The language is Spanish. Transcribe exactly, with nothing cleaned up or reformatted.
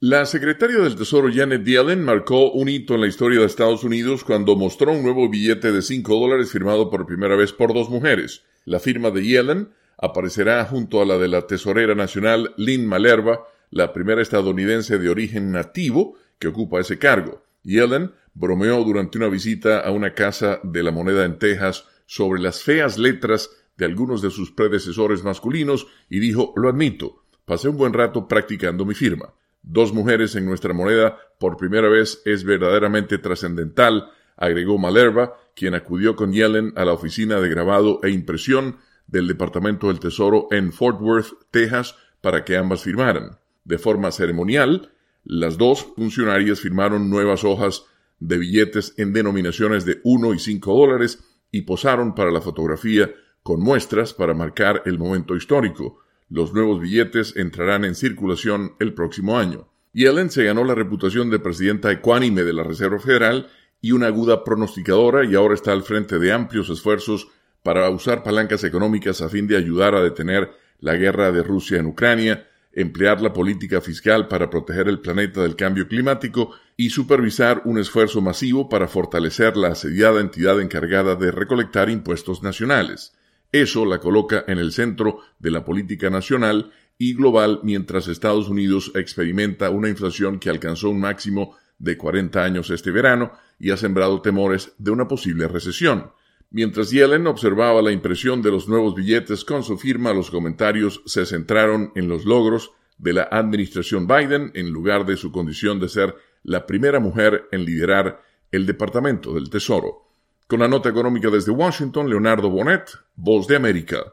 La secretaria del Tesoro Janet Yellen marcó un hito en la historia de Estados Unidos cuando mostró un nuevo billete de cinco dólares firmado por primera vez por dos mujeres. La firma de Yellen aparecerá junto a la de la tesorera nacional Lynn Malerba, la primera estadounidense de origen nativo que ocupa ese cargo. Yellen bromeó durante una visita a una casa de la moneda en Texas sobre las feas letras de algunos de sus predecesores masculinos y dijo: «Lo admito, pasé un buen rato practicando mi firma. Dos mujeres en nuestra moneda por primera vez es verdaderamente trascendental», agregó Malerba, quien acudió con Yellen a la oficina de grabado e impresión del Departamento del Tesoro en Fort Worth, Texas, para que ambas firmaran. De forma ceremonial, las dos funcionarias firmaron nuevas hojas de billetes en denominaciones de uno y cinco dólares y posaron para la fotografía con muestras para marcar el momento histórico. Los nuevos billetes entrarán en circulación el próximo año. Yellen se ganó la reputación de presidenta ecuánime de la Reserva Federal y una aguda pronosticadora, y ahora está al frente de amplios esfuerzos para usar palancas económicas a fin de ayudar a detener la guerra de Rusia en Ucrania, emplear la política fiscal para proteger el planeta del cambio climático y supervisar un esfuerzo masivo para fortalecer la asediada entidad encargada de recolectar impuestos nacionales. Eso la coloca en el centro de la política nacional y global mientras Estados Unidos experimenta una inflación que alcanzó un máximo de cuarenta años este verano y ha sembrado temores de una posible recesión. Mientras Yellen observaba la impresión de los nuevos billetes con su firma, los comentarios se centraron en los logros de la administración Biden en lugar de su condición de ser la primera mujer en liderar el Departamento del Tesoro. Con la nota económica desde Washington, Leonardo Bonet, Voz de América.